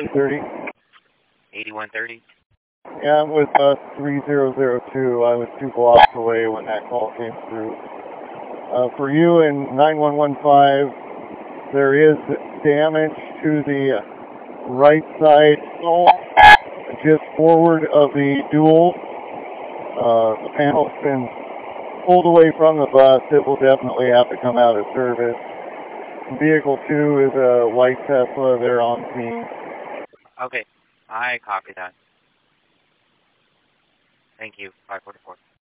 8130. 8130. Yeah, I'm with bus 3002. I was 2 blocks away when that call came through. For you in 9115, there is damage to the right side stall, just forward of the dual. The panel's been pulled away from the bus. It will definitely have to come out of service. Vehicle 2 is a white Tesla. They're on scene. Okay, I copy that. Thank you, 544.